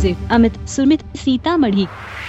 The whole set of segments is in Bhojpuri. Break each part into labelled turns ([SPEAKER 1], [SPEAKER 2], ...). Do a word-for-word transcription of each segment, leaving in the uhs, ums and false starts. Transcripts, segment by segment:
[SPEAKER 1] DJ Amit Sumit Sitamarhi.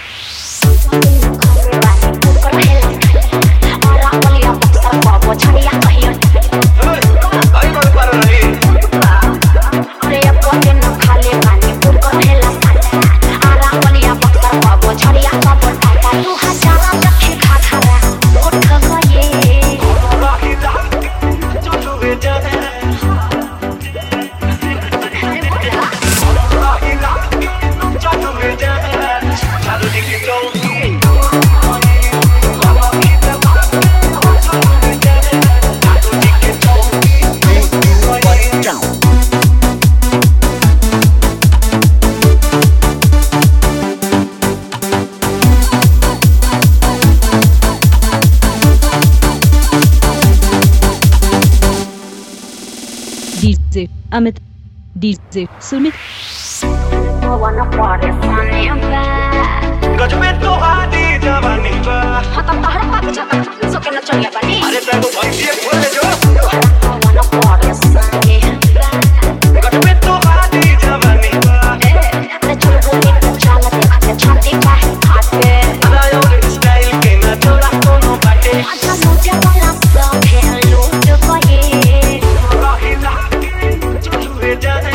[SPEAKER 1] DJ Amit DJ Sumit.
[SPEAKER 2] गजबे तो हादी जवानी बा खत्म तहरा पाक जाता सो के न चलिया बनी अरे तेरे को भाई ये बोल जो वाना पारे संगे गजबे तो हादी जवानी बा अरे चल बोले तो चल देखते छाती का हाथे अरे और स्टाइल के ना थोड़ा कोनो बाटे अच्छा मुझे वाला सब है लूट गए राही लाके जो छुए जाए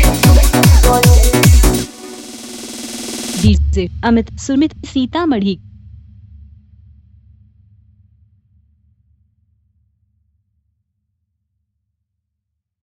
[SPEAKER 1] डीजे अमित सुमित सीतामढ़ी।